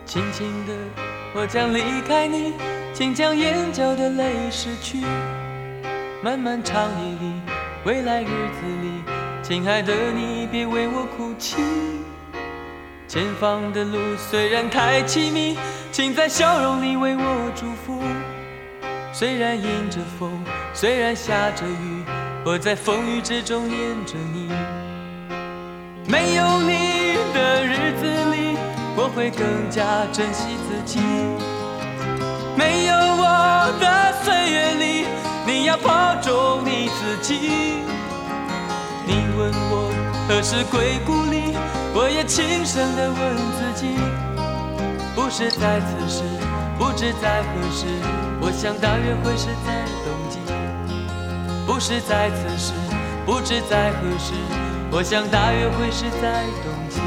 轻轻的，我将离开你，请将眼角的泪拭去。漫漫长夜里，未来日子里，亲爱的你别为我哭泣。前方的路虽然太凄迷，请在笑容里为我祝福。虽然迎着风，虽然下着雨，我在风雨之中念着你。没有你的日子里，我会更加珍惜自己。没有我的岁月里，你要保重你自己。你问我何时归故里，我也轻声地问自己。不是在此时，不知在何时，我想大约会是在冬季。不是在此时，不知在何时，我想大约会是在冬季。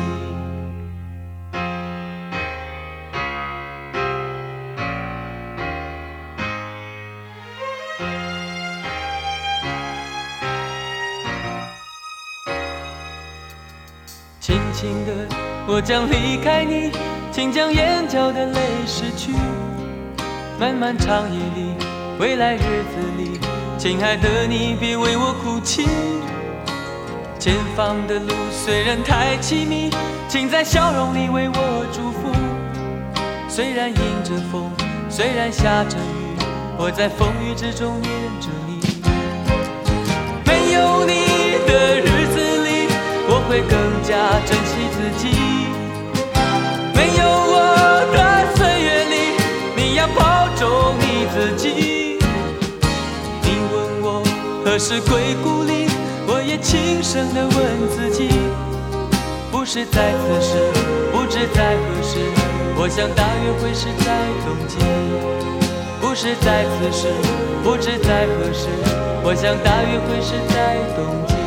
轻轻的，我将离开你，请将眼角的泪拭去。漫漫长夜里，未来日子里，亲爱的你别为我哭泣。前方的路虽然太凄迷，请在笑容里为我祝福。虽然迎着风，虽然下着雨，我在风雨之中念着你。没有你的日子里，我会更加珍惜自己。没有我的岁月里，你要保重你自己。你问我何时归故里，我也轻声地问自己。不是在此时，不知在何时，我想大约会是在冬季。不是在此时，不知在何时，我想大约会是在冬季。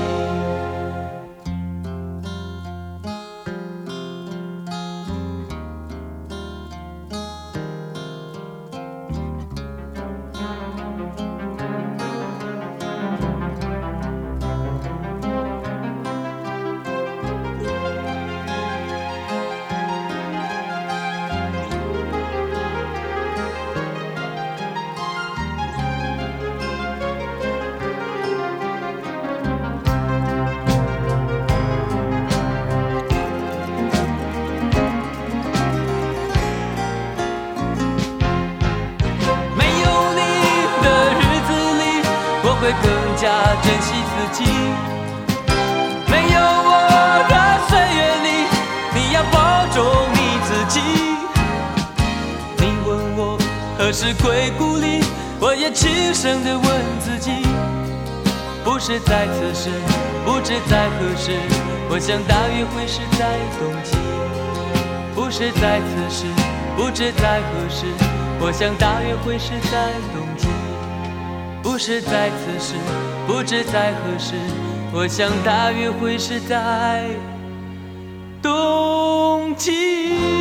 会更加珍惜自己。没有我的岁月里，你要保重你自己。你问我何时归故里，我也轻声地问自己。不是在此时，不知在何时，我想大约会是在冬季。不是在此时，不知在何时，我想大约会是在冬季。不是在此时，不知在何时，我想大约会是在冬季。